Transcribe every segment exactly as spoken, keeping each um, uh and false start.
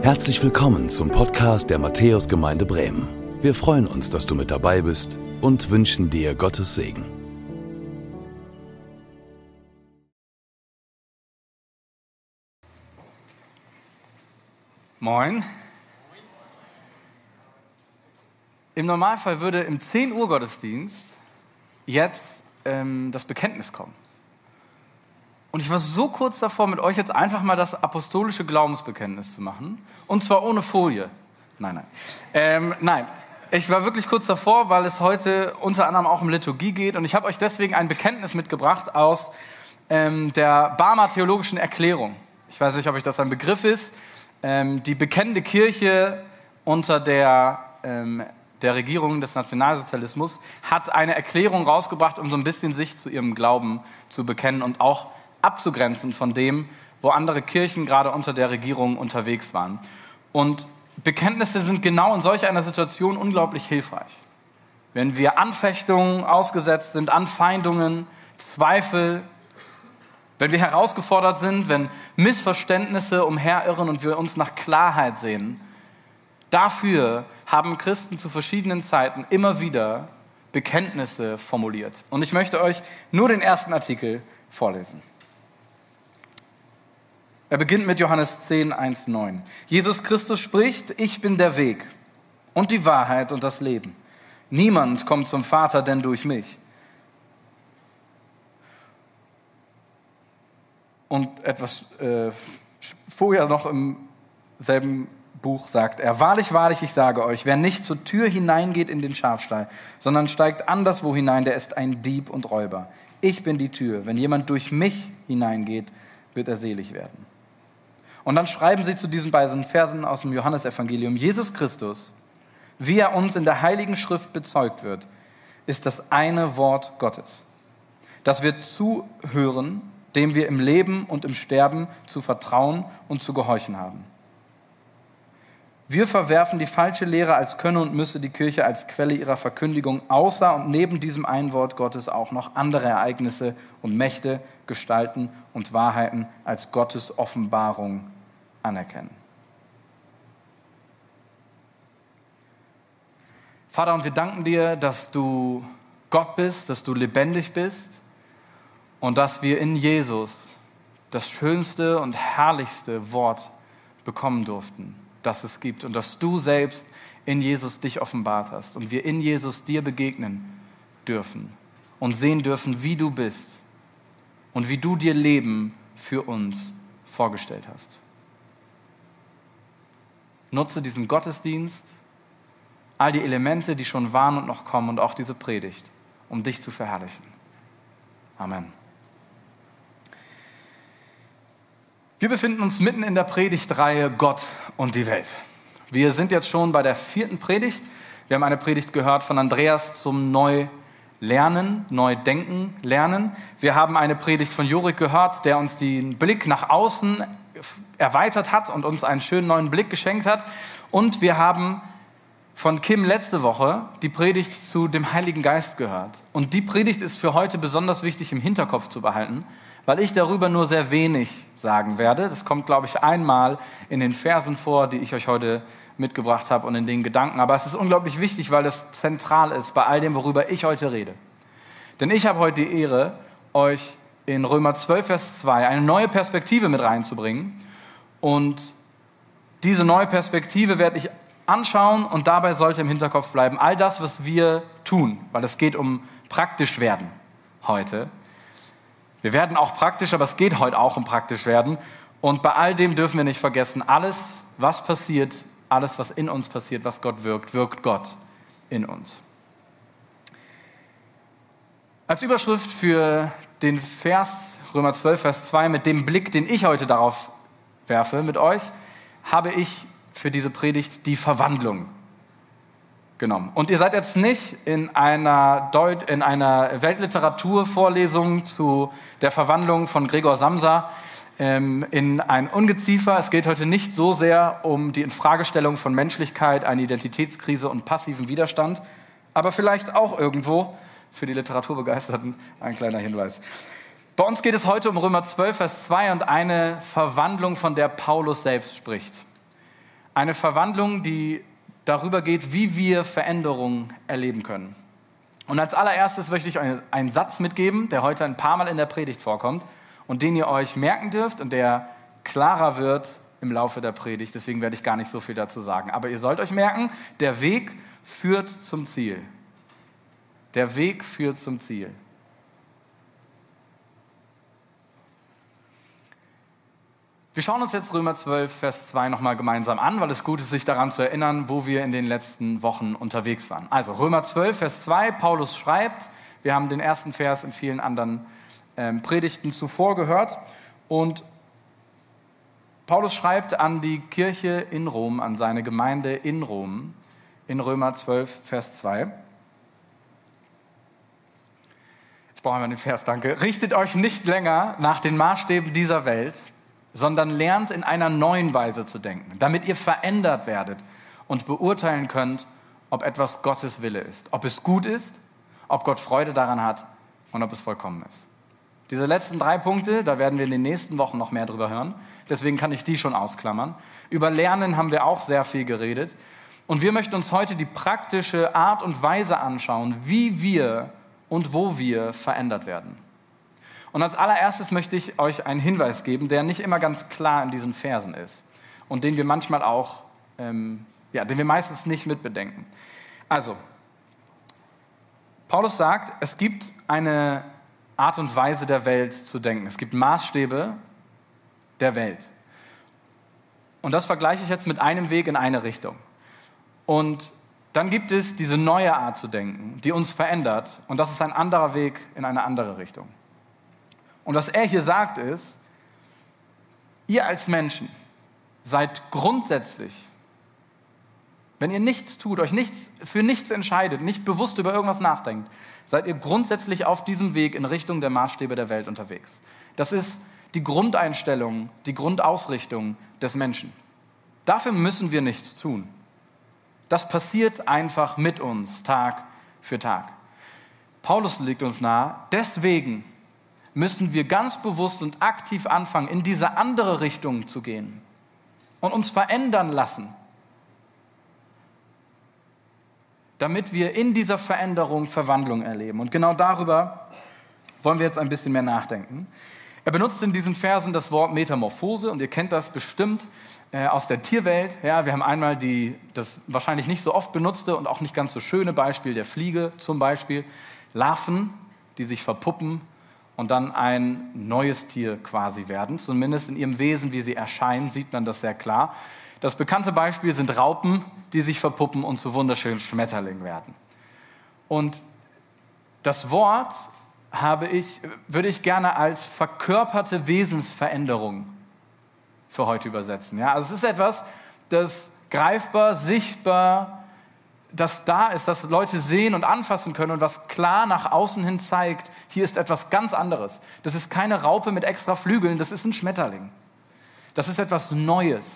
Herzlich willkommen zum Podcast der Matthäusgemeinde Bremen. Wir freuen uns, dass du mit dabei bist und wünschen dir Gottes Segen. Moin. Im Normalfall würde im zehn Uhr Gottesdienst jetzt ähm, das Bekenntnis kommen. Und ich war so kurz davor, mit euch jetzt einfach mal das apostolische Glaubensbekenntnis zu machen. Und zwar ohne Folie. Nein, nein. Ähm, nein, ich war wirklich kurz davor, weil es heute unter anderem auch um Liturgie geht. Und ich habe euch deswegen ein Bekenntnis mitgebracht aus ähm, der Barmer Theologischen Erklärung. Ich weiß nicht, ob euch das ein Begriff ist. Ähm, die bekennende Kirche unter der, ähm, der Regierung des Nationalsozialismus hat eine Erklärung rausgebracht, um so ein bisschen sich zu ihrem Glauben zu bekennen und auch abzugrenzen von dem, wo andere Kirchen gerade unter der Regierung unterwegs waren. Und Bekenntnisse sind genau in solch einer Situation unglaublich hilfreich. Wenn wir Anfechtungen ausgesetzt sind, Anfeindungen, Zweifel, wenn wir herausgefordert sind, wenn Missverständnisse umherirren und wir uns nach Klarheit sehen, dafür haben Christen zu verschiedenen Zeiten immer wieder Bekenntnisse formuliert. Und ich möchte euch nur den ersten Artikel vorlesen. Er beginnt mit Johannes zehn, eins, neun. Jesus Christus spricht: Ich bin der Weg und die Wahrheit und das Leben. Niemand kommt zum Vater, denn durch mich. Und etwas äh, vorher noch im selben Buch sagt er: Wahrlich, wahrlich, ich sage euch, wer nicht zur Tür hineingeht in den Schafstall, sondern steigt anderswo hinein, der ist ein Dieb und Räuber. Ich bin die Tür. Wenn jemand durch mich hineingeht, wird er selig werden. Und dann schreiben sie zu diesen beiden Versen aus dem Johannesevangelium: Jesus Christus, wie er uns in der Heiligen Schrift bezeugt wird, ist das eine Wort Gottes, das wir zuhören, dem wir im Leben und im Sterben zu vertrauen und zu gehorchen haben. Wir verwerfen die falsche Lehre, als könne und müsse die Kirche als Quelle ihrer Verkündigung außer und neben diesem einen Wort Gottes auch noch andere Ereignisse und Mächte, Gestalten und Wahrheiten als Gottes Offenbarung anerkennen. Vater, und wir danken dir, dass du Gott bist, dass du lebendig bist und dass wir in Jesus das schönste und herrlichste Wort bekommen durften, das es gibt, und dass du selbst in Jesus dich offenbart hast und wir in Jesus dir begegnen dürfen und sehen dürfen, wie du bist und wie du dir Leben für uns vorgestellt hast. Nutze diesen Gottesdienst, all die Elemente, die schon waren und noch kommen, und auch diese Predigt, um dich zu verherrlichen. Amen. Wir befinden uns mitten in der Predigtreihe Gott und die Welt. Wir sind jetzt schon bei der vierten Predigt. Wir haben eine Predigt gehört von Andreas zum Neulernen, Neudenken, Lernen. Wir haben eine Predigt von Jorik gehört, der uns den Blick nach außen erweitert hat und uns einen schönen neuen Blick geschenkt hat. Und wir haben von Kim letzte Woche die Predigt zu dem Heiligen Geist gehört. Und die Predigt ist für heute besonders wichtig im Hinterkopf zu behalten, weil ich darüber nur sehr wenig sagen werde. Das kommt, glaube ich, einmal in den Versen vor, die ich euch heute mitgebracht habe, und in den Gedanken. Aber es ist unglaublich wichtig, weil es zentral ist bei all dem, worüber ich heute rede. Denn ich habe heute die Ehre, euch in Römer zwölf, Vers zwei eine neue Perspektive mit reinzubringen. Und diese neue Perspektive werde ich anschauen, und dabei sollte im Hinterkopf bleiben all das, was wir tun, weil es geht um praktisch werden heute. Wir werden auch praktisch, aber es geht heute auch um praktisch werden. Und bei all dem dürfen wir nicht vergessen, alles, was passiert, alles, was in uns passiert, was Gott wirkt, wirkt Gott in uns. Als Überschrift für den Vers Römer zwölf, Vers zwei, mit dem Blick, den ich heute darauf werfe mit euch, habe ich für diese Predigt die Verwandlung genommen. Und ihr seid jetzt nicht in einer, Deut- in einer Weltliteraturvorlesung zu der Verwandlung von Gregor Samsa ähm, in ein Ungeziefer. Es geht heute nicht so sehr um die Infragestellung von Menschlichkeit, eine Identitätskrise und passiven Widerstand, aber vielleicht auch irgendwo für die Literaturbegeisterten ein kleiner Hinweis. Bei uns geht es heute um Römer zwölf, Vers zwei und eine Verwandlung, von der Paulus selbst spricht. Eine Verwandlung, die darüber geht, wie wir Veränderungen erleben können. Und als allererstes möchte ich euch einen Satz mitgeben, der heute ein paar Mal in der Predigt vorkommt und den ihr euch merken dürft und der klarer wird im Laufe der Predigt. Deswegen werde ich gar nicht so viel dazu sagen. Aber ihr sollt euch merken, der Weg führt zum Ziel. Der Weg führt zum Ziel. Wir schauen uns jetzt Römer zwölf, Vers zwei nochmal gemeinsam an, weil es gut ist, sich daran zu erinnern, wo wir in den letzten Wochen unterwegs waren. Also Römer zwölf, Vers zwei, Paulus schreibt, wir haben den ersten Vers in vielen anderen ähm, Predigten zuvor gehört, und Paulus schreibt an die Kirche in Rom, an seine Gemeinde in Rom, in Römer zwölf, Vers zwei. Ich brauche einmal den Vers, danke. Richtet euch nicht länger nach den Maßstäben dieser Welt, sondern lernt in einer neuen Weise zu denken, damit ihr verändert werdet und beurteilen könnt, ob etwas Gottes Wille ist, ob es gut ist, ob Gott Freude daran hat und ob es vollkommen ist. Diese letzten drei Punkte, da werden wir in den nächsten Wochen noch mehr drüber hören, deswegen kann ich die schon ausklammern. Über Lernen haben wir auch sehr viel geredet und wir möchten uns heute die praktische Art und Weise anschauen, wie wir und wo wir verändert werden. Und als allererstes möchte ich euch einen Hinweis geben, der nicht immer ganz klar in diesen Versen ist und den wir manchmal auch, ähm, ja, den wir meistens nicht mitbedenken. Also, Paulus sagt, es gibt eine Art und Weise der Welt zu denken. Es gibt Maßstäbe der Welt. Und das vergleiche ich jetzt mit einem Weg in eine Richtung. Und dann gibt es diese neue Art zu denken, die uns verändert. Und das ist ein anderer Weg in eine andere Richtung. Und was er hier sagt ist, ihr als Menschen seid grundsätzlich, wenn ihr nichts tut, euch nichts, für nichts entscheidet, nicht bewusst über irgendwas nachdenkt, seid ihr grundsätzlich auf diesem Weg in Richtung der Maßstäbe der Welt unterwegs. Das ist die Grundeinstellung, die Grundausrichtung des Menschen. Dafür müssen wir nichts tun. Das passiert einfach mit uns, Tag für Tag. Paulus legt uns nahe, deswegen müssen wir ganz bewusst und aktiv anfangen, in diese andere Richtung zu gehen und uns verändern lassen, damit wir in dieser Veränderung Verwandlung erleben. Und genau darüber wollen wir jetzt ein bisschen mehr nachdenken. Er benutzt in diesen Versen das Wort Metamorphose und ihr kennt das bestimmt äh, aus der Tierwelt. Ja, wir haben einmal die, das wahrscheinlich nicht so oft benutzte und auch nicht ganz so schöne Beispiel der Fliege zum Beispiel. Larven, die sich verpuppen und dann ein neues Tier quasi werden. Zumindest in ihrem Wesen, wie sie erscheinen, sieht man das sehr klar. Das bekannte Beispiel sind Raupen, die sich verpuppen und zu wunderschönen Schmetterlingen werden. Und das Wort habe ich, würde ich gerne als verkörperte Wesensveränderung für heute übersetzen. Ja, also es ist etwas, das greifbar, sichtbar, das da ist, das Leute sehen und anfassen können und was klar nach außen hin zeigt, hier ist etwas ganz anderes. Das ist keine Raupe mit extra Flügeln, das ist ein Schmetterling. Das ist etwas Neues.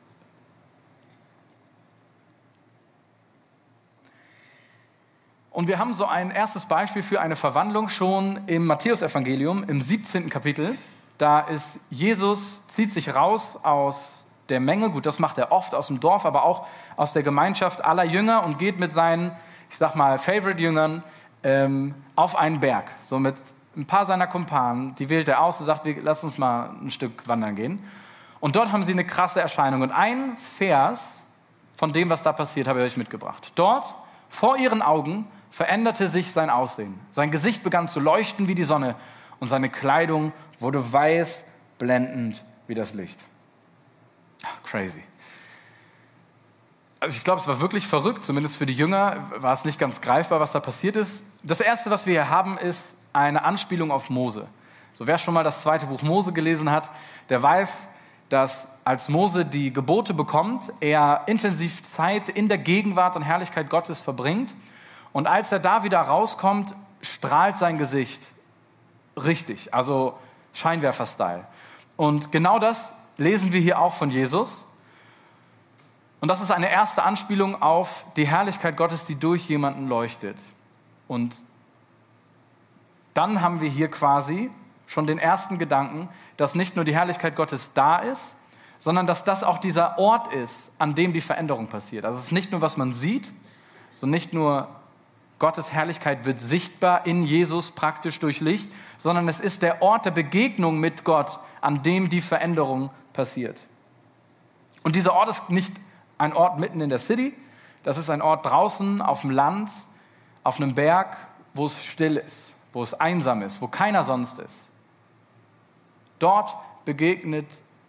Und wir haben so ein erstes Beispiel für eine Verwandlung schon im Matthäusevangelium, im siebzehnten Kapitel. Da ist Jesus, zieht sich raus aus der Menge, gut, das macht er oft aus dem Dorf, aber auch aus der Gemeinschaft aller Jünger und geht mit seinen, ich sag mal, Favorite-Jüngern ähm, auf einen Berg. So mit ein paar seiner Kumpanen, die wählt er aus und sagt, wir, lass uns mal ein Stück wandern gehen. Und dort haben sie eine krasse Erscheinung. Und ein Vers von dem, was da passiert, habe ich euch mitgebracht. Dort, vor ihren Augen, veränderte sich sein Aussehen. Sein Gesicht begann zu leuchten wie die Sonne und seine Kleidung wurde weiß, blendend wie das Licht. Crazy. Also ich glaube, es war wirklich verrückt, zumindest für die Jünger war es nicht ganz greifbar, was da passiert ist. Das Erste, was wir hier haben, ist eine Anspielung auf Mose. So, wer schon mal das zweite Buch Mose gelesen hat, der weiß, dass als Mose die Gebote bekommt, er intensiv Zeit in der Gegenwart und Herrlichkeit Gottes verbringt. Und als er da wieder rauskommt, strahlt sein Gesicht richtig, also Scheinwerfer-Style. Und genau das lesen wir hier auch von Jesus. Und das ist eine erste Anspielung auf die Herrlichkeit Gottes, die durch jemanden leuchtet. Und dann haben wir hier quasi schon den ersten Gedanken, dass nicht nur die Herrlichkeit Gottes da ist, sondern dass das auch dieser Ort ist, an dem die Veränderung passiert. Also es ist nicht nur, was man sieht, so nicht nur Gottes Herrlichkeit wird sichtbar in Jesus praktisch durch Licht, sondern es ist der Ort der Begegnung mit Gott, an dem die Veränderung passiert. Und dieser Ort ist nicht ein Ort mitten in der City, das ist ein Ort draußen auf dem Land, auf einem Berg, wo es still ist, wo es einsam ist, wo keiner sonst ist. Dort begegnet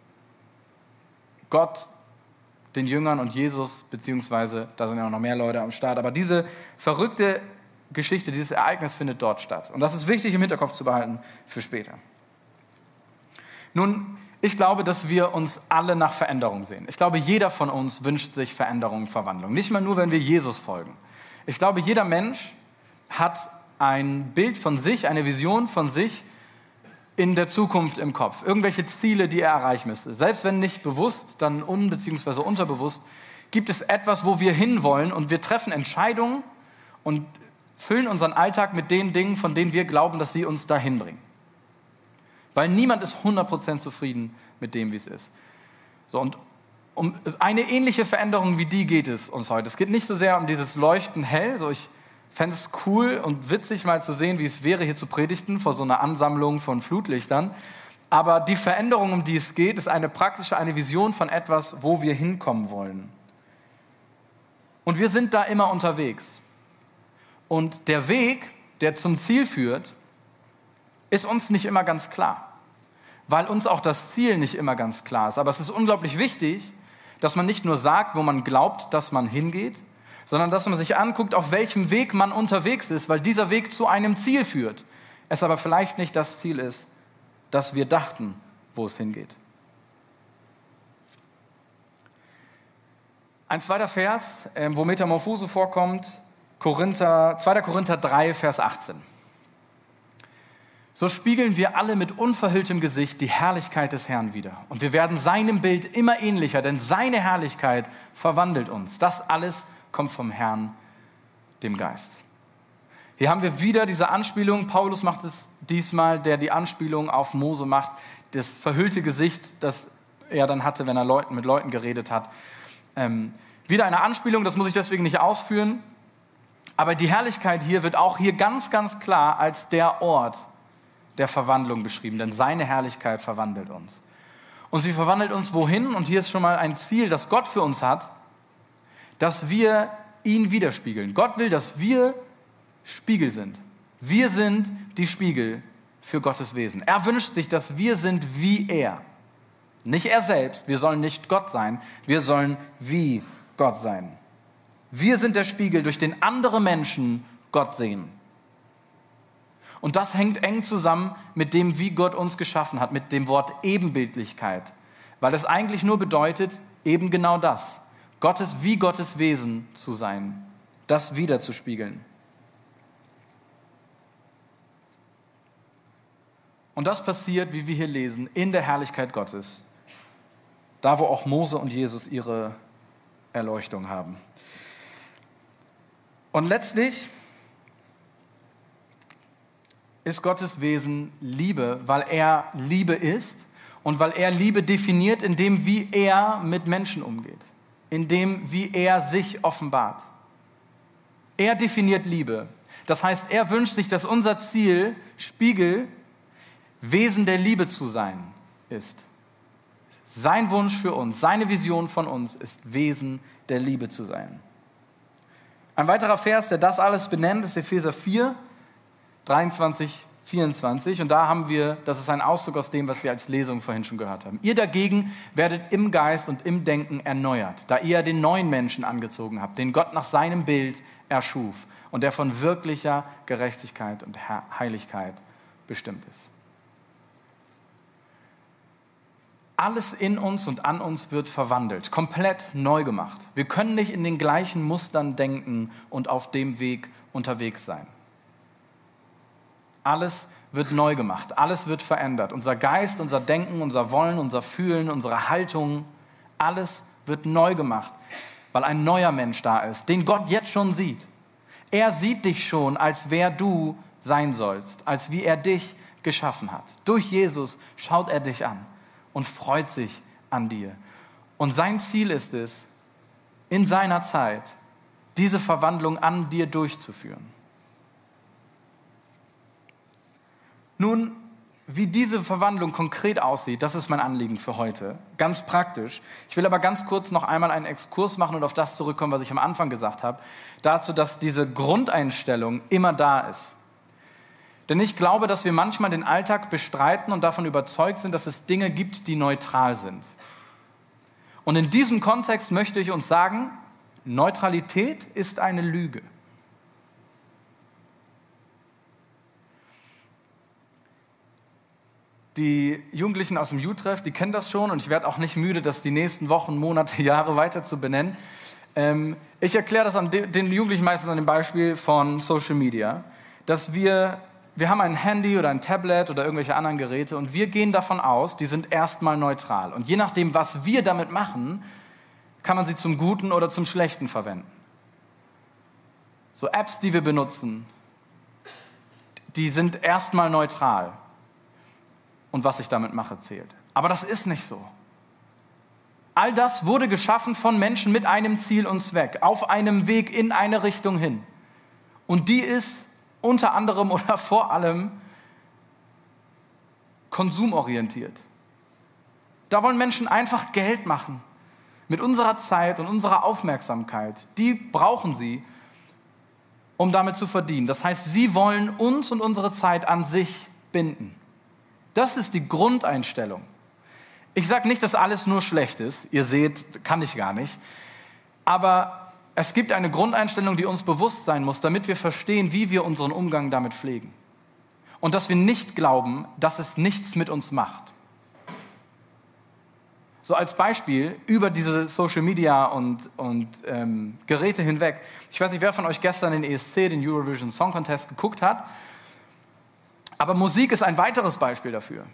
Gott den Jüngern und Jesus, beziehungsweise da sind ja noch mehr Leute am Start. Aber diese verrückte Geschichte, dieses Ereignis findet dort statt. Und das ist wichtig im Hinterkopf zu behalten für später. Nun, ich glaube, dass wir uns alle nach Veränderung sehen. Ich glaube, jeder von uns wünscht sich Veränderung, Verwandlung. Nicht mal nur, wenn wir Jesus folgen. Ich glaube, jeder Mensch hat ein Bild von sich, eine Vision von sich in der Zukunft im Kopf. Irgendwelche Ziele, die er erreichen müsste. Selbst wenn nicht bewusst, dann un- bzw. unterbewusst, gibt es etwas, wo wir hinwollen und wir treffen Entscheidungen und füllen unseren Alltag mit den Dingen, von denen wir glauben, dass sie uns dahin bringen. Weil niemand ist hundert Prozent zufrieden mit dem, wie es ist. So, und um eine ähnliche Veränderung wie die geht es uns heute. Es geht nicht so sehr um dieses Leuchten hell, so ich fände es cool und witzig mal zu sehen, wie es wäre, hier zu predigten vor so einer Ansammlung von Flutlichtern. Aber die Veränderung, um die es geht, ist eine praktische, eine Vision von etwas, wo wir hinkommen wollen. Und wir sind da immer unterwegs. Und der Weg, der zum Ziel führt, ist uns nicht immer ganz klar. Weil uns auch das Ziel nicht immer ganz klar ist. Aber es ist unglaublich wichtig, dass man nicht nur sagt, wo man glaubt, dass man hingeht, sondern dass man sich anguckt, auf welchem Weg man unterwegs ist, weil dieser Weg zu einem Ziel führt. Es aber vielleicht nicht das Ziel ist, das wir dachten, wo es hingeht. Ein zweiter Vers, wo Metamorphose vorkommt, Korinther, zweiter Korinther drei, Vers achtzehn. So spiegeln wir alle mit unverhülltem Gesicht die Herrlichkeit des Herrn wider. Und wir werden seinem Bild immer ähnlicher, denn seine Herrlichkeit verwandelt uns. Das alles kommt vom Herrn, dem Geist. Hier haben wir wieder diese Anspielung. Paulus macht es diesmal, der die Anspielung auf Mose macht. Das verhüllte Gesicht, das er dann hatte, wenn er Leuten, mit Leuten geredet hat. Ähm, wieder eine Anspielung, das muss ich deswegen nicht ausführen. Aber die Herrlichkeit hier wird auch hier ganz, ganz klar als der Ort der Verwandlung beschrieben. Denn seine Herrlichkeit verwandelt uns. Und sie verwandelt uns wohin? Und hier ist schon mal ein Ziel, das Gott für uns hat, dass wir ihn widerspiegeln. Gott will, dass wir Spiegel sind. Wir sind die Spiegel für Gottes Wesen. Er wünscht sich, dass wir sind wie er. Nicht er selbst, wir sollen nicht Gott sein, wir sollen wie Gott sein. Wir sind der Spiegel, durch den andere Menschen Gott sehen. Und das hängt eng zusammen mit dem, wie Gott uns geschaffen hat, mit dem Wort Ebenbildlichkeit. Weil es eigentlich nur bedeutet, eben genau das. Gottes, wie Gottes Wesen zu sein, das widerzuspiegeln. Und das passiert, wie wir hier lesen, in der Herrlichkeit Gottes. Da, wo auch Mose und Jesus ihre Erleuchtung haben. Und letztlich ist Gottes Wesen Liebe, weil er Liebe ist und weil er Liebe definiert, in dem, wie er mit Menschen umgeht. In dem, wie er sich offenbart. Er definiert Liebe. Das heißt, er wünscht sich, dass unser Ziel, Spiegel, Wesen der Liebe zu sein ist. Sein Wunsch für uns, seine Vision von uns ist, Wesen der Liebe zu sein. Ein weiterer Vers, der das alles benennt, ist Epheser vier, dreiundzwanzig, vierundzwanzig. Und da haben wir, das ist ein Ausdruck aus dem, was wir als Lesung vorhin schon gehört haben. Ihr dagegen werdet im Geist und im Denken erneuert, da ihr den neuen Menschen angezogen habt, den Gott nach seinem Bild erschuf und der von wirklicher Gerechtigkeit und Heiligkeit bestimmt ist. Alles in uns und an uns wird verwandelt, komplett neu gemacht. Wir können nicht in den gleichen Mustern denken und auf dem Weg unterwegs sein. Alles wird neu gemacht, alles wird verändert. Unser Geist, unser Denken, unser Wollen, unser Fühlen, unsere Haltung, alles wird neu gemacht, weil ein neuer Mensch da ist, den Gott jetzt schon sieht. Er sieht dich schon, als wer du sein sollst, als wie er dich geschaffen hat. Durch Jesus schaut er dich an und freut sich an dir. Und sein Ziel ist es, in seiner Zeit diese Verwandlung an dir durchzuführen. Nun, wie diese Verwandlung konkret aussieht, das ist mein Anliegen für heute, ganz praktisch. Ich will aber ganz kurz noch einmal einen Exkurs machen und auf das zurückkommen, was ich am Anfang gesagt habe, dazu, dass diese Grundeinstellung immer da ist. Denn ich glaube, dass wir manchmal den Alltag bestreiten und davon überzeugt sind, dass es Dinge gibt, die neutral sind. Und in diesem Kontext möchte ich uns sagen, Neutralität ist eine Lüge. Die Jugendlichen aus dem Youth-Treff, die kennen das schon und ich werde auch nicht müde, das die nächsten Wochen, Monate, Jahre weiter zu benennen. Ähm, ich erkläre das an de- den Jugendlichen meistens an dem Beispiel von Social Media, dass wir, wir haben ein Handy oder ein Tablet oder irgendwelche anderen Geräte und wir gehen davon aus, die sind erstmal neutral. Und je nachdem, was wir damit machen, kann man sie zum Guten oder zum Schlechten verwenden. So Apps, die wir benutzen, die sind erstmal neutral. Und was ich damit mache, zählt. Aber das ist nicht so. All das wurde geschaffen von Menschen mit einem Ziel und Zweck, auf einem Weg in eine Richtung hin. Und die ist unter anderem oder vor allem konsumorientiert. Da wollen Menschen einfach Geld machen. Mit unserer Zeit und unserer Aufmerksamkeit. Die brauchen sie, um damit zu verdienen. Das heißt, sie wollen uns und unsere Zeit an sich binden. Das ist die Grundeinstellung. Ich sage nicht, dass alles nur schlecht ist. Ihr seht, kann ich gar nicht. Aber es gibt eine Grundeinstellung, die uns bewusst sein muss, damit wir verstehen, wie wir unseren Umgang damit pflegen. Und dass wir nicht glauben, dass es nichts mit uns macht. So als Beispiel über diese Social Media und, und ähm, Geräte hinweg. Ich weiß nicht, wer von euch gestern den E S C, den Eurovision Song Contest, geguckt hat. Aber Musik ist ein weiteres Beispiel dafür.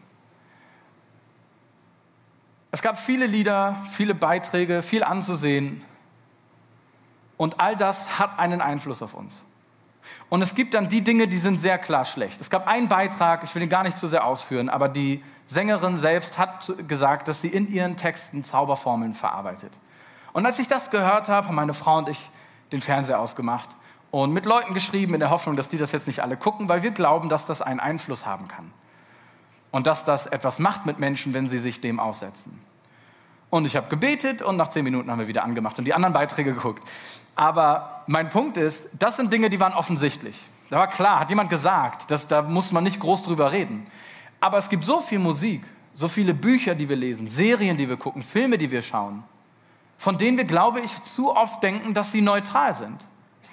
Es gab viele Lieder, viele Beiträge, viel anzusehen. Und all das hat einen Einfluss auf uns. Und es gibt dann die Dinge, die sind sehr klar schlecht. Es gab einen Beitrag, ich will ihn gar nicht zu sehr ausführen, aber die Sängerin selbst hat gesagt, dass sie in ihren Texten Zauberformeln verarbeitet. Und als ich das gehört habe, haben meine Frau und ich den Fernseher ausgemacht und mit Leuten geschrieben, in der Hoffnung, dass die das jetzt nicht alle gucken, weil wir glauben, dass das einen Einfluss haben kann. Und dass das etwas macht mit Menschen, wenn sie sich dem aussetzen. Und ich habe gebetet und nach zehn Minuten haben wir wieder angemacht und die anderen Beiträge geguckt. Aber mein Punkt ist, das sind Dinge, die waren offensichtlich. Da war klar, hat jemand gesagt, dass, da muss man nicht groß drüber reden. Aber es gibt so viel Musik, so viele Bücher, die wir lesen, Serien, die wir gucken, Filme, die wir schauen, von denen wir, glaube ich, zu oft denken, dass sie neutral sind.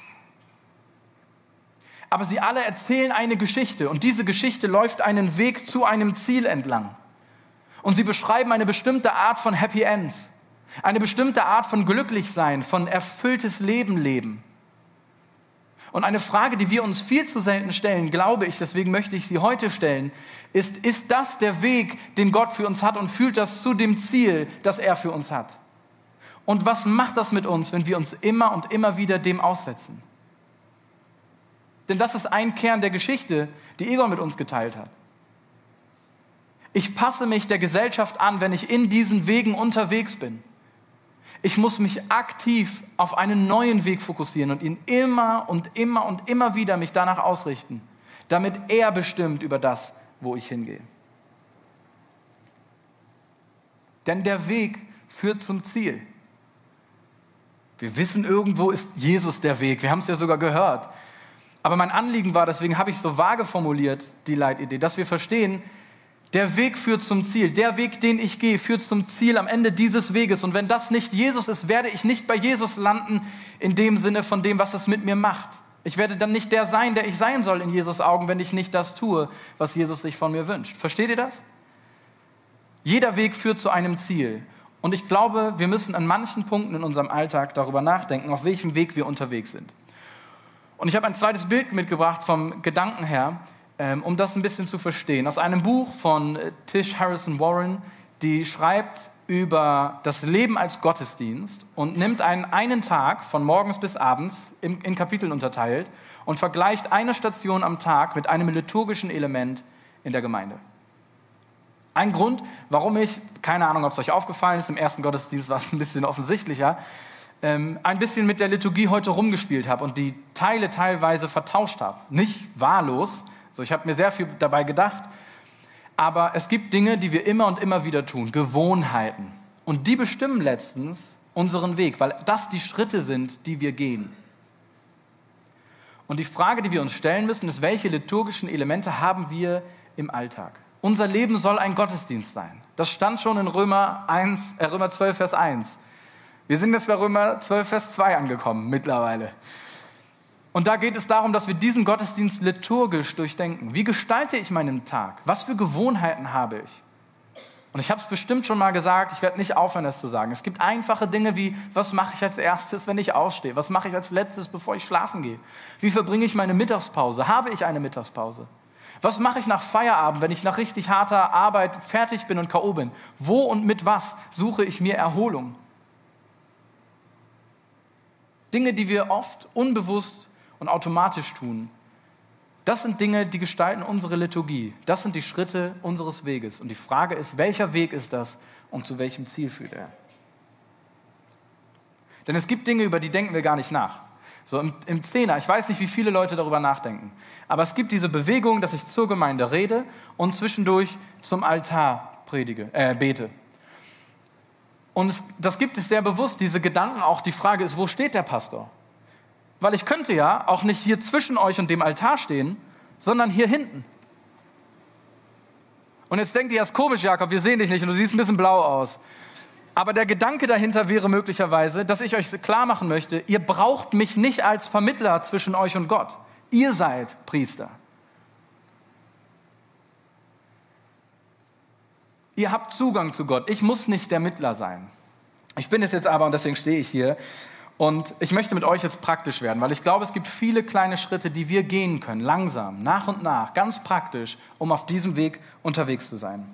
Aber sie alle erzählen eine Geschichte und diese Geschichte läuft einen Weg zu einem Ziel entlang. Und sie beschreiben eine bestimmte Art von Happy Ends, eine bestimmte Art von Glücklichsein, von erfülltes Leben leben. Und eine Frage, die wir uns viel zu selten stellen, glaube ich, deswegen möchte ich sie heute stellen, ist, ist das der Weg, den Gott für uns hat und führt das zu dem Ziel, das er für uns hat? Und was macht das mit uns, wenn wir uns immer und immer wieder dem aussetzen? Denn das ist ein Kern der Geschichte, die Egon mit uns geteilt hat. Ich passe mich der Gesellschaft an, wenn ich in diesen Wegen unterwegs bin. Ich muss mich aktiv auf einen neuen Weg fokussieren und ihn immer und immer und immer wieder mich danach ausrichten, damit er bestimmt über das, wo ich hingehe. Denn der Weg führt zum Ziel. Wir wissen, irgendwo ist Jesus der Weg. Wir haben es ja sogar gehört. Aber mein Anliegen war, deswegen habe ich so vage formuliert, die Leitidee, dass wir verstehen, der Weg führt zum Ziel. Der Weg, den ich gehe, führt zum Ziel am Ende dieses Weges. Und wenn das nicht Jesus ist, werde ich nicht bei Jesus landen in dem Sinne von dem, was es mit mir macht. Ich werde dann nicht der sein, der ich sein soll in Jesus' Augen, wenn ich nicht das tue, was Jesus sich von mir wünscht. Versteht ihr das? Jeder Weg führt zu einem Ziel. Und ich glaube, wir müssen an manchen Punkten in unserem Alltag darüber nachdenken, auf welchem Weg wir unterwegs sind. Und ich habe ein zweites Bild mitgebracht vom Gedanken her, um das ein bisschen zu verstehen. Aus einem Buch von Tish Harrison Warren, die schreibt über das Leben als Gottesdienst und nimmt einen, einen Tag von morgens bis abends in, in Kapiteln unterteilt und vergleicht eine Station am Tag mit einem liturgischen Element in der Gemeinde. Ein Grund, warum ich, keine Ahnung, ob es euch aufgefallen ist, im ersten Gottesdienst war es ein bisschen offensichtlicher, ähm, ein bisschen mit der Liturgie heute rumgespielt habe und die Teile teilweise vertauscht habe. Nicht wahllos, so ich habe mir sehr viel dabei gedacht, aber es gibt Dinge, die wir immer und immer wieder tun, Gewohnheiten. Und die bestimmen letztens unseren Weg, weil das die Schritte sind, die wir gehen. Und die Frage, die wir uns stellen müssen, ist, welche liturgischen Elemente haben wir im Alltag? Unser Leben soll ein Gottesdienst sein. Das stand schon in Römer, eins, äh Römer zwölf, Vers eins. Wir sind jetzt bei Römer zwölf, Vers zwei angekommen mittlerweile. Und da geht es darum, dass wir diesen Gottesdienst liturgisch durchdenken. Wie gestalte ich meinen Tag? Was für Gewohnheiten habe ich? Und ich habe es bestimmt schon mal gesagt, ich werde nicht aufhören, das zu sagen. Es gibt einfache Dinge wie, was mache ich als erstes, wenn ich aufstehe? Was mache ich als letztes, bevor ich schlafen gehe? Wie verbringe ich meine Mittagspause? Habe ich eine Mittagspause? Was mache ich nach Feierabend, wenn ich nach richtig harter Arbeit fertig bin und K O bin? Wo und mit was suche ich mir Erholung? Dinge, die wir oft unbewusst und automatisch tun, das sind Dinge, die gestalten unsere Liturgie. Das sind die Schritte unseres Weges. Und die Frage ist, welcher Weg ist das und zu welchem Ziel führt er? Denn es gibt Dinge, über die denken wir gar nicht nach. So im, im Zehner, ich weiß nicht, wie viele Leute darüber nachdenken, aber es gibt diese Bewegung, dass ich zur Gemeinde rede und zwischendurch zum Altar predige, äh, bete. Und es, das gibt es sehr bewusst, diese Gedanken auch. Die Frage ist, wo steht der Pastor? Weil ich könnte ja auch nicht hier zwischen euch und dem Altar stehen, sondern hier hinten. Und jetzt denkt ihr, das ist komisch, Jakob, wir sehen dich nicht und du siehst ein bisschen blau aus. Aber der Gedanke dahinter wäre möglicherweise, dass ich euch klar machen möchte, ihr braucht mich nicht als Vermittler zwischen euch und Gott. Ihr seid Priester. Ihr habt Zugang zu Gott. Ich muss nicht der Mittler sein. Ich bin es jetzt aber und deswegen stehe ich hier. Und ich möchte mit euch jetzt praktisch werden, weil ich glaube, es gibt viele kleine Schritte, die wir gehen können, langsam, nach und nach, ganz praktisch, um auf diesem Weg unterwegs zu sein.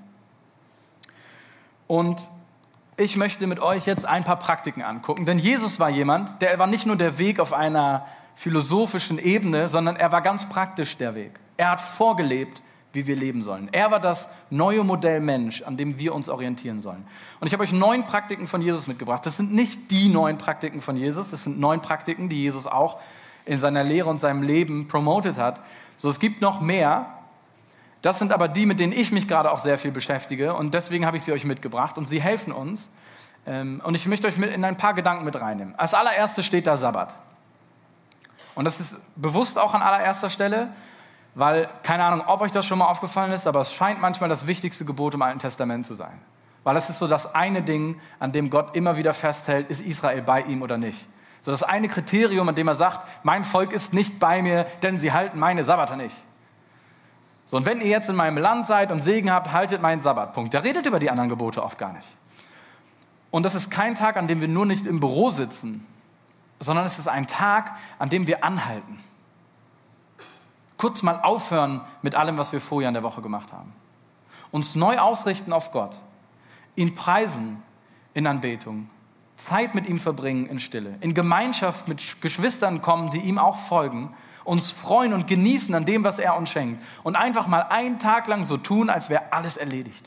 Und ich möchte mit euch jetzt ein paar Praktiken angucken, denn Jesus war jemand, der war nicht nur der Weg auf einer philosophischen Ebene, sondern er war ganz praktisch der Weg. Er hat vorgelebt, wie wir leben sollen. Er war das neue Modell Mensch, an dem wir uns orientieren sollen. Und ich habe euch neun Praktiken von Jesus mitgebracht. Das sind nicht die neun Praktiken von Jesus, das sind neun Praktiken, die Jesus auch in seiner Lehre und seinem Leben promotet hat. So, es gibt noch mehr. Das sind aber die, mit denen ich mich gerade auch sehr viel beschäftige und deswegen habe ich sie euch mitgebracht und sie helfen uns. Und ich möchte euch mit in ein paar Gedanken mit reinnehmen. Als allererstes steht da Sabbat. Und das ist bewusst auch an allererster Stelle, weil, keine Ahnung, ob euch das schon mal aufgefallen ist, aber es scheint manchmal das wichtigste Gebot im Alten Testament zu sein. Weil das ist so das eine Ding, an dem Gott immer wieder festhält, ist Israel bei ihm oder nicht. So das eine Kriterium, an dem er sagt, mein Volk ist nicht bei mir, denn sie halten meine Sabbate nicht. So, und wenn ihr jetzt in meinem Land seid und Segen habt, haltet meinen Sabbat. Punkt. Der redet über die anderen Gebote oft gar nicht. Und das ist kein Tag, an dem wir nur nicht im Büro sitzen, sondern es ist ein Tag, an dem wir anhalten. Kurz mal aufhören mit allem, was wir vorher in der Woche gemacht haben. Uns neu ausrichten auf Gott. Ihn preisen in Anbetung. Zeit mit ihm verbringen in Stille. In Gemeinschaft mit Geschwistern kommen, die ihm auch folgen. Uns freuen und genießen an dem, was er uns schenkt. Und einfach mal einen Tag lang so tun, als wäre alles erledigt.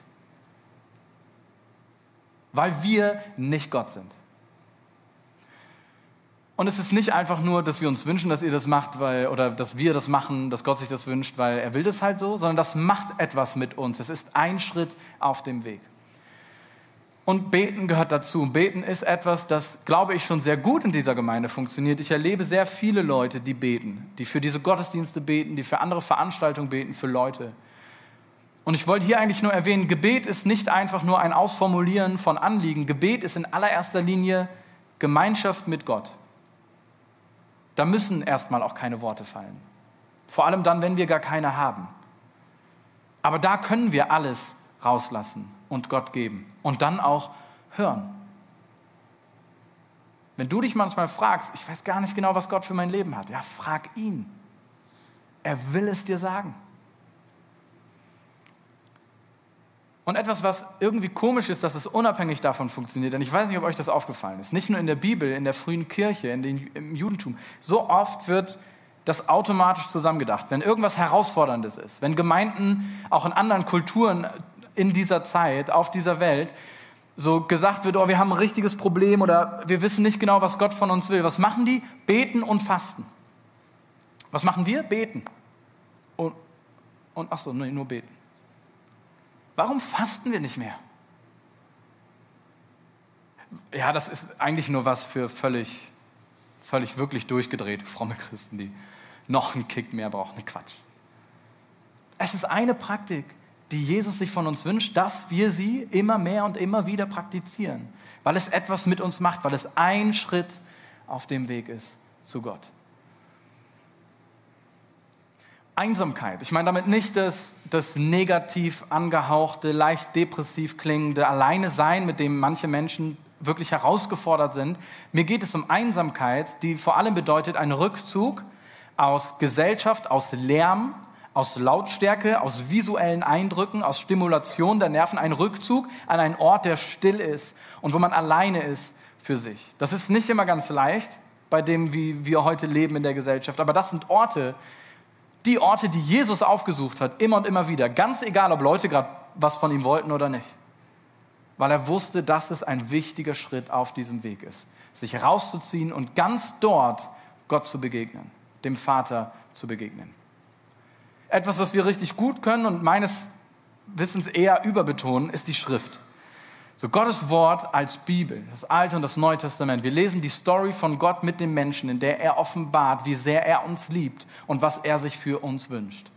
Weil wir nicht Gott sind. Und es ist nicht einfach nur, dass wir uns wünschen, dass ihr das macht, weil, oder dass wir das machen, dass Gott sich das wünscht, weil er will das halt so, sondern das macht etwas mit uns. Es ist ein Schritt auf dem Weg. Und Beten gehört dazu. Beten ist etwas, das, glaube ich, schon sehr gut in dieser Gemeinde funktioniert. Ich erlebe sehr viele Leute, die beten, die für diese Gottesdienste beten, die für andere Veranstaltungen beten, für Leute. Und ich wollte hier eigentlich nur erwähnen, Gebet ist nicht einfach nur ein Ausformulieren von Anliegen. Gebet ist in allererster Linie Gemeinschaft mit Gott. Da müssen erstmal auch keine Worte fallen. Vor allem dann, wenn wir gar keine haben. Aber da können wir alles rauslassen und Gott geben. Und dann auch hören. Wenn du dich manchmal fragst, ich weiß gar nicht genau, was Gott für mein Leben hat. Ja, frag ihn. Er will es dir sagen. Und etwas, was irgendwie komisch ist, dass es unabhängig davon funktioniert, denn ich weiß nicht, ob euch das aufgefallen ist, nicht nur in der Bibel, in der frühen Kirche, in den, im Judentum, so oft wird das automatisch zusammengedacht, wenn irgendwas Herausforderndes ist, wenn Gemeinden auch in anderen Kulturen in dieser Zeit, auf dieser Welt, so gesagt wird, oh, wir haben ein richtiges Problem oder wir wissen nicht genau, was Gott von uns will. Was machen die? Beten und fasten. Was machen wir? Beten. Und, und ach so, nee, nur beten. Warum fasten wir nicht mehr? Ja, das ist eigentlich nur was für völlig, völlig wirklich durchgedrehte, fromme Christen, die noch einen Kick mehr brauchen. Quatsch. Es ist eine Praktik, die Jesus sich von uns wünscht, dass wir sie immer mehr und immer wieder praktizieren, weil es etwas mit uns macht, weil es ein Schritt auf dem Weg ist zu Gott. Einsamkeit. Ich meine damit nicht das, das negativ angehauchte, leicht depressiv klingende Alleine-Sein, mit dem manche Menschen wirklich herausgefordert sind. Mir geht es um Einsamkeit, die vor allem bedeutet einen Rückzug aus Gesellschaft, aus Lärm, aus Lautstärke, aus visuellen Eindrücken, aus Stimulation der Nerven, ein Rückzug an einen Ort, der still ist und wo man alleine ist für sich. Das ist nicht immer ganz leicht, bei dem, wie wir heute leben in der Gesellschaft, aber das sind Orte, die Orte, die Jesus aufgesucht hat, immer und immer wieder, ganz egal, ob Leute gerade was von ihm wollten oder nicht, weil er wusste, dass es ein wichtiger Schritt auf diesem Weg ist, sich rauszuziehen und ganz dort Gott zu begegnen, dem Vater zu begegnen. Etwas, was wir richtig gut können und meines Wissens eher überbetonen, ist die Schrift. So Gottes Wort als Bibel, das Alte und das Neue Testament. Wir lesen die Story von Gott mit dem Menschen, in der er offenbart, wie sehr er uns liebt und was er sich für uns wünscht.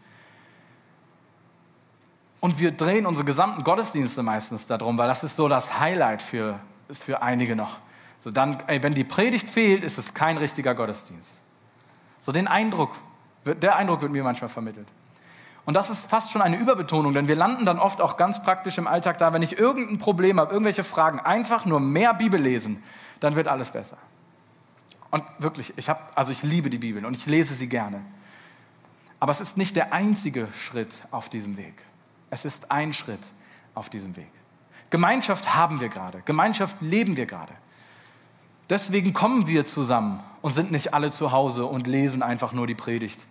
Und wir drehen unsere gesamten Gottesdienste meistens darum, weil das ist so das Highlight für, für einige noch. So dann, ey, wenn die Predigt fehlt, ist es kein richtiger Gottesdienst. So den Eindruck, der Eindruck wird mir manchmal vermittelt. Und das ist fast schon eine Überbetonung, denn wir landen dann oft auch ganz praktisch im Alltag da, wenn ich irgendein Problem habe, irgendwelche Fragen, einfach nur mehr Bibel lesen, dann wird alles besser. Und wirklich, ich habe, also ich liebe die Bibel und ich lese sie gerne. Aber es ist nicht der einzige Schritt auf diesem Weg. Es ist ein Schritt auf diesem Weg. Gemeinschaft haben wir gerade, Gemeinschaft leben wir gerade. Deswegen kommen wir zusammen und sind nicht alle zu Hause und lesen einfach nur die Predigt.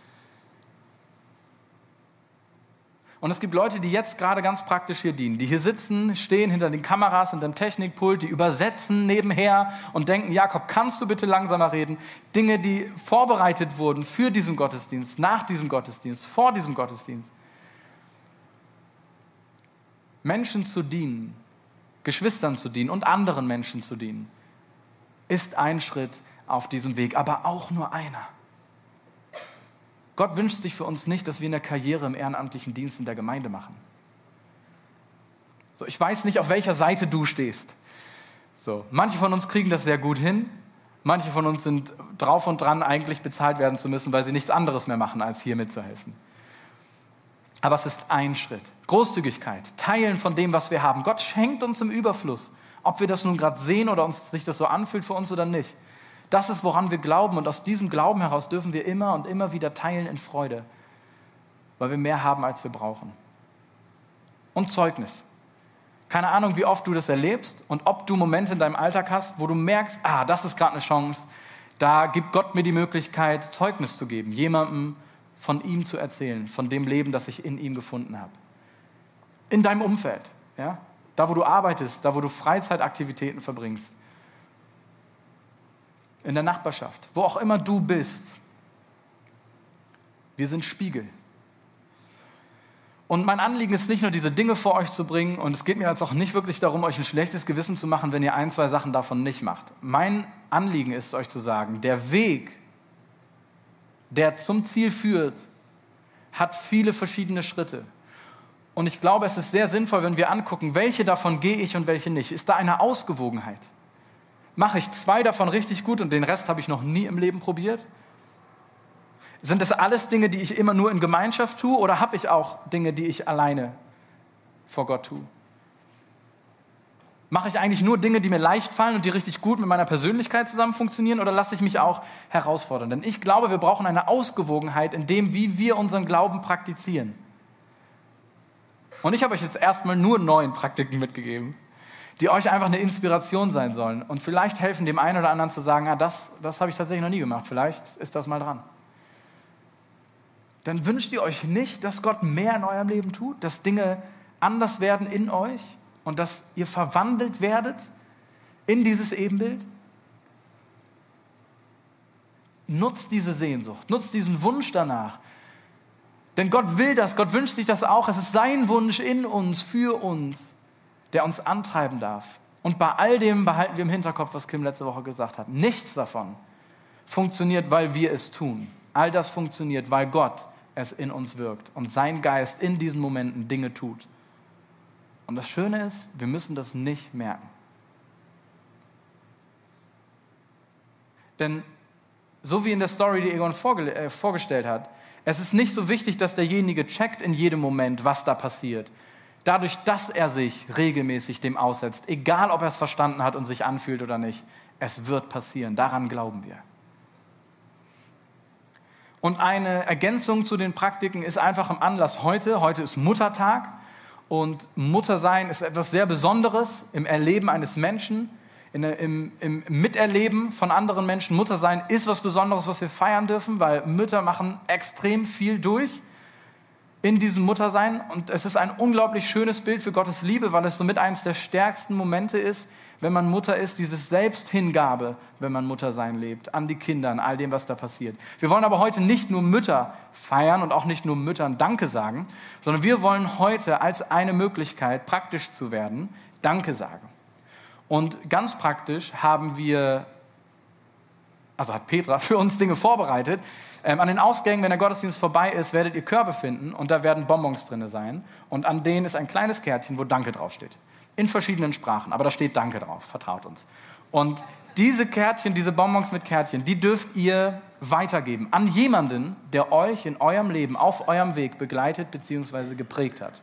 Und es gibt Leute, die jetzt gerade ganz praktisch hier dienen, die hier sitzen, stehen hinter den Kameras und dem Technikpult, die übersetzen nebenher und denken, Jakob, kannst du bitte langsamer reden? Dinge, die vorbereitet wurden für diesen Gottesdienst, nach diesem Gottesdienst, vor diesem Gottesdienst. Menschen zu dienen, Geschwistern zu dienen und anderen Menschen zu dienen, ist ein Schritt auf diesem Weg, aber auch nur einer. Gott wünscht sich für uns nicht, dass wir eine Karriere im ehrenamtlichen Dienst in der Gemeinde machen. So, ich weiß nicht, auf welcher Seite du stehst. So, manche von uns kriegen das sehr gut hin. Manche von uns sind drauf und dran, eigentlich bezahlt werden zu müssen, weil sie nichts anderes mehr machen, als hier mitzuhelfen. Aber es ist ein Schritt. Großzügigkeit, Teilen von dem, was wir haben. Gott schenkt uns im Überfluss. Ob wir das nun gerade sehen oder uns sich das so anfühlt für uns oder nicht. Das ist, woran wir glauben, und aus diesem Glauben heraus dürfen wir immer und immer wieder teilen in Freude, weil wir mehr haben, als wir brauchen. Und Zeugnis. Keine Ahnung, wie oft du das erlebst und ob du Momente in deinem Alltag hast, wo du merkst, ah, das ist gerade eine Chance, da gibt Gott mir die Möglichkeit, Zeugnis zu geben, jemandem von ihm zu erzählen, von dem Leben, das ich in ihm gefunden habe. In deinem Umfeld, ja? Da, wo du arbeitest, da, wo du Freizeitaktivitäten verbringst. In der Nachbarschaft, wo auch immer du bist. Wir sind Spiegel. Und mein Anliegen ist nicht nur, diese Dinge vor euch zu bringen, und es geht mir jetzt auch nicht wirklich darum, euch ein schlechtes Gewissen zu machen, wenn ihr ein, zwei Sachen davon nicht macht. Mein Anliegen ist, euch zu sagen, der Weg, der zum Ziel führt, hat viele verschiedene Schritte. Und ich glaube, es ist sehr sinnvoll, wenn wir angucken, welche davon gehe ich und welche nicht. Ist da eine Ausgewogenheit? Mache ich zwei davon richtig gut und den Rest habe ich noch nie im Leben probiert? Sind das alles Dinge, die ich immer nur in Gemeinschaft tue, oder habe ich auch Dinge, die ich alleine vor Gott tue? Mache ich eigentlich nur Dinge, die mir leicht fallen und die richtig gut mit meiner Persönlichkeit zusammen funktionieren, oder lasse ich mich auch herausfordern? Denn ich glaube, wir brauchen eine Ausgewogenheit in dem, wie wir unseren Glauben praktizieren. Und ich habe euch jetzt erstmal nur neun Praktiken mitgegeben, die euch einfach eine Inspiration sein sollen und vielleicht helfen dem einen oder anderen zu sagen, ah, das, das habe ich tatsächlich noch nie gemacht, vielleicht ist das mal dran. Dann wünscht ihr euch nicht, dass Gott mehr in eurem Leben tut, dass Dinge anders werden in euch und dass ihr verwandelt werdet in dieses Ebenbild? Nutzt diese Sehnsucht, nutzt diesen Wunsch danach. Denn Gott will das, Gott wünscht sich das auch. Es ist sein Wunsch in uns, für uns, der uns antreiben darf. Und bei all dem behalten wir im Hinterkopf, was Kim letzte Woche gesagt hat. Nichts davon funktioniert, weil wir es tun. All das funktioniert, weil Gott es in uns wirkt und sein Geist in diesen Momenten Dinge tut. Und das Schöne ist, wir müssen das nicht merken. Denn so wie in der Story, die Egon vorge- äh, vorgestellt hat, es ist nicht so wichtig, dass derjenige checkt in jedem Moment, was da passiert. Dadurch, dass er sich regelmäßig dem aussetzt, egal ob er es verstanden hat und sich anfühlt oder nicht, es wird passieren. Daran glauben wir. Und eine Ergänzung zu den Praktiken ist einfach im Anlass heute. Heute ist Muttertag und Muttersein ist etwas sehr Besonderes im Erleben eines Menschen. In, im, im Miterleben von anderen Menschen. Muttersein ist was Besonderes, was wir feiern dürfen, weil Mütter machen extrem viel durch in diesem Muttersein. Und es ist ein unglaublich schönes Bild für Gottes Liebe, weil es somit eines der stärksten Momente ist, wenn man Mutter ist, dieses Selbsthingabe, wenn man Muttersein lebt, an die Kinder, an all dem, was da passiert. Wir wollen aber heute nicht nur Mütter feiern und auch nicht nur Müttern Danke sagen, sondern wir wollen heute als eine Möglichkeit, praktisch zu werden, Danke sagen. Und ganz praktisch haben wir, also hat Petra für uns Dinge vorbereitet. Ähm, an den Ausgängen, wenn der Gottesdienst vorbei ist, werdet ihr Körbe finden und da werden Bonbons drin sein. Und an denen ist ein kleines Kärtchen, wo Danke draufsteht. In verschiedenen Sprachen, aber da steht Danke drauf, vertraut uns. Und diese Kärtchen, diese Bonbons mit Kärtchen, die dürft ihr weitergeben an jemanden, der euch in eurem Leben, auf eurem Weg begleitet bzw. geprägt hat.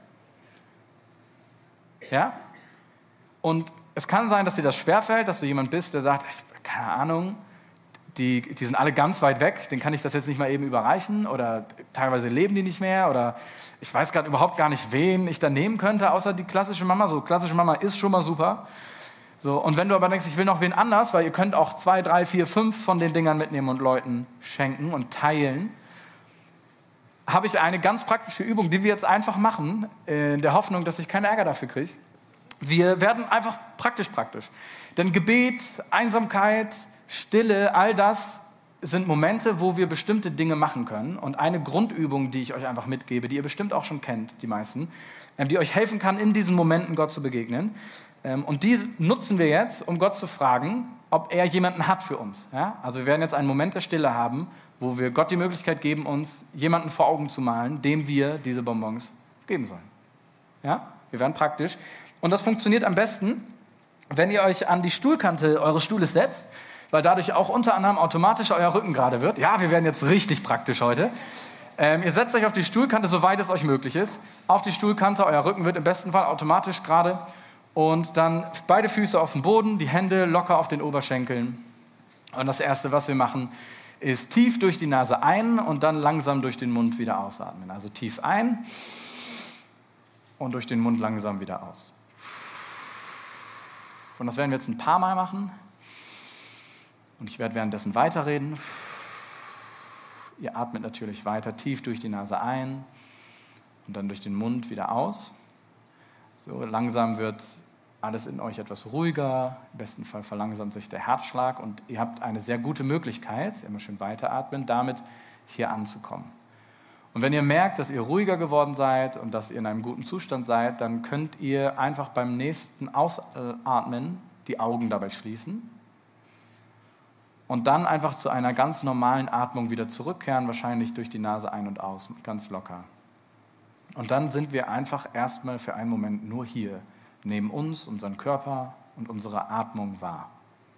Ja? Und es kann sein, dass dir das schwerfällt, dass du jemand bist, der sagt, ich, keine Ahnung, die, die sind alle ganz weit weg, denen kann ich das jetzt nicht mal eben überreichen oder teilweise leben die nicht mehr oder ich weiß gerade überhaupt gar nicht, wen ich da nehmen könnte, außer die klassische Mama. So, klassische Mama ist schon mal super. So, und wenn du aber denkst, ich will noch wen anders, weil ihr könnt auch zwei, drei, vier, fünf von den Dingern mitnehmen und Leuten schenken und teilen, habe ich eine ganz praktische Übung, die wir jetzt einfach machen, in der Hoffnung, dass ich keinen Ärger dafür kriege. Wir werden einfach praktisch praktisch. Denn Gebet, Einsamkeit, Stille, all das sind Momente, wo wir bestimmte Dinge machen können. Und eine Grundübung, die ich euch einfach mitgebe, die ihr bestimmt auch schon kennt, die meisten, die euch helfen kann, in diesen Momenten Gott zu begegnen. Und die nutzen wir jetzt, um Gott zu fragen, ob er jemanden hat für uns. Ja? Also wir werden jetzt einen Moment der Stille haben, wo wir Gott die Möglichkeit geben, uns jemanden vor Augen zu malen, dem wir diese Bonbons geben sollen. Ja? Wir werden praktisch. Und das funktioniert am besten, wenn ihr euch an die Stuhlkante eures Stuhles setzt, weil dadurch auch unter anderem automatisch euer Rücken gerade wird. Ja, wir werden jetzt richtig praktisch heute. Ähm, ihr setzt euch auf die Stuhlkante, soweit es euch möglich ist. Auf die Stuhlkante, euer Rücken wird im besten Fall automatisch gerade. Und dann beide Füße auf dem Boden, die Hände locker auf den Oberschenkeln. Und das Erste, was wir machen, ist tief durch die Nase ein und dann langsam durch den Mund wieder ausatmen. Also tief ein und durch den Mund langsam wieder aus. Und das werden wir jetzt ein paar Mal machen. Und ich werde währenddessen weiterreden. Ihr atmet natürlich weiter tief durch die Nase ein und dann durch den Mund wieder aus. So langsam wird alles in euch etwas ruhiger. Im besten Fall verlangsamt sich der Herzschlag und ihr habt eine sehr gute Möglichkeit, immer schön weiteratmen, damit hier anzukommen. Und wenn ihr merkt, dass ihr ruhiger geworden seid und dass ihr in einem guten Zustand seid, dann könnt ihr einfach beim nächsten Ausatmen die Augen dabei schließen und dann einfach zu einer ganz normalen Atmung wieder zurückkehren, wahrscheinlich durch die Nase ein und aus, ganz locker. Und dann sind wir einfach erstmal für einen Moment nur hier, neben uns, unseren Körper und unsere Atmung wahr.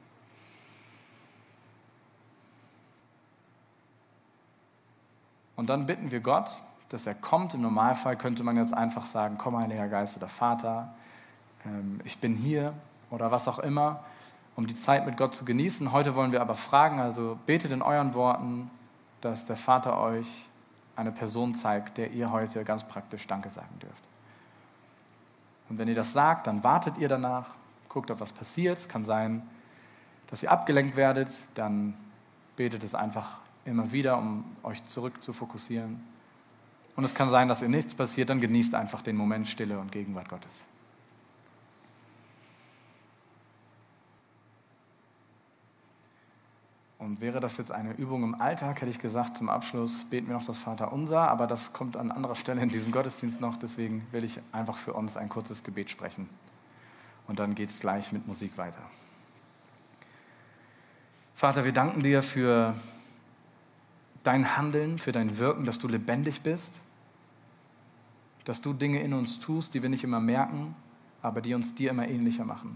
Und dann bitten wir Gott, dass er kommt. Im Normalfall könnte man jetzt einfach sagen, komm, Heiliger Geist oder Vater, ähm, ich bin hier oder was auch immer, um die Zeit mit Gott zu genießen. Heute wollen wir aber fragen, also betet in euren Worten, dass der Vater euch eine Person zeigt, der ihr heute ganz praktisch Danke sagen dürft. Und wenn ihr das sagt, dann wartet ihr danach, guckt, ob was passiert. Es kann sein, dass ihr abgelenkt werdet, dann betet es einfach immer wieder, um euch zurück zu fokussieren. und es kann sein, dass ihr nichts passiert, dann genießt einfach den Moment Stille und Gegenwart Gottes. Und wäre das jetzt eine Übung im Alltag, hätte ich gesagt, zum Abschluss beten wir noch das Vaterunser, aber das kommt an anderer Stelle in diesem Gottesdienst noch, deswegen will ich einfach für uns ein kurzes Gebet sprechen. Und dann geht es gleich mit Musik weiter. Vater, wir danken dir für dein Handeln, für dein Wirken, dass du lebendig bist, dass du Dinge in uns tust, die wir nicht immer merken, aber die uns dir immer ähnlicher machen.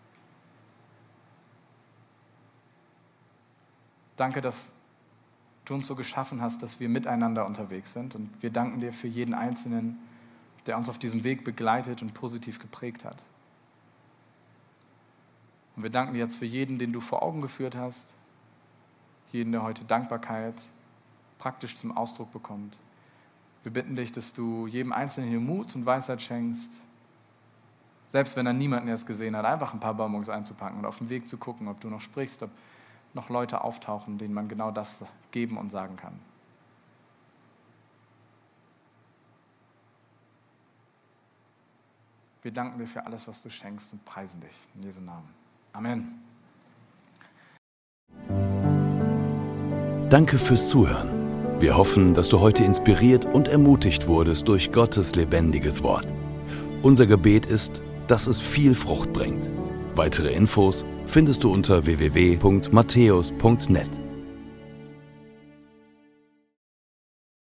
Danke, dass du uns so geschaffen hast, dass wir miteinander unterwegs sind. Und wir danken dir für jeden Einzelnen, der uns auf diesem Weg begleitet und positiv geprägt hat. Und wir danken dir jetzt für jeden, den du vor Augen geführt hast, jeden, der heute Dankbarkeit praktisch zum Ausdruck bekommt. Wir bitten dich, dass du jedem Einzelnen hier Mut und Weisheit schenkst, selbst wenn er niemanden erst gesehen hat, einfach ein paar Bonbons einzupacken und auf den Weg zu gucken, ob du noch sprichst, ob noch Leute auftauchen, denen man genau das geben und sagen kann. Wir danken dir für alles, was du schenkst und preisen dich. In Jesu Namen. Amen. Danke fürs Zuhören. Wir hoffen, dass du heute inspiriert und ermutigt wurdest durch Gottes lebendiges Wort. Unser Gebet ist, dass es viel Frucht bringt. Weitere Infos findest du unter w w w punkt matthäus punkt net.